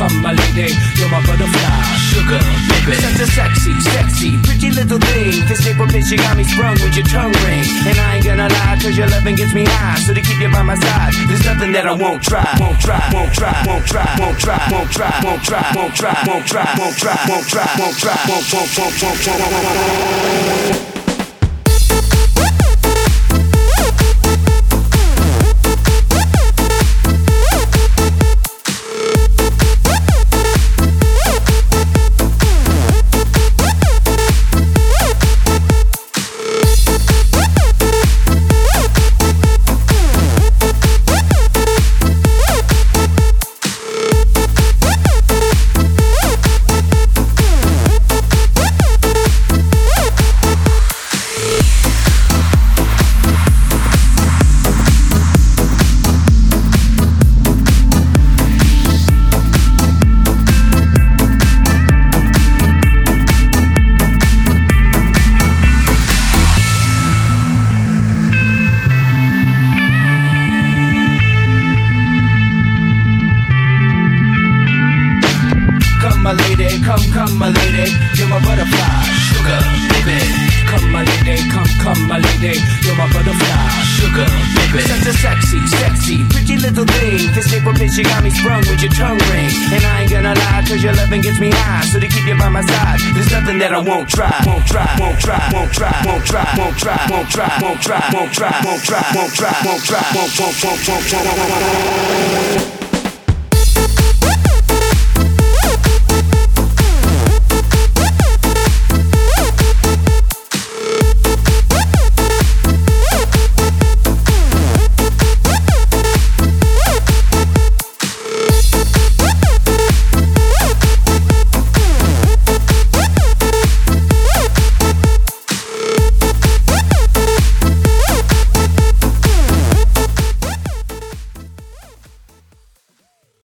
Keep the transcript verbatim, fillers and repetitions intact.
come, my lady, you're my butterfly, sugar, baby. Such a sexy, sexy, pretty little thing. This April bitch, you got me sprung with your tongue ring. And I ain't gonna lie, cause your loving gets me high. So to keep you by my side, there's nothing that I won't try. Won't try, won't try, won't try, won't try, won't try, won't try, won't try, won't try, won't try, won't try, won't try, won't, won't, won't, won't, won't, won't. My lady, come, come, my lady, you're my butterfly, sugar, baby. Come, my lady, come, come, my lady, you're my butterfly, sugar, baby. Such a sexy, sexy, pretty little thing. This April bitch, you got me sprung with your tongue ring. And I ain't gonna lie, cause your loving gets me high. So to keep you by my side, there's nothing that I won't try. Won't try, won't try, won't try, won't try, won't try, won't try, won't try, won't try, won't try, won't try, won't try, won't try, won't, won't, won't, won't, won't, won't.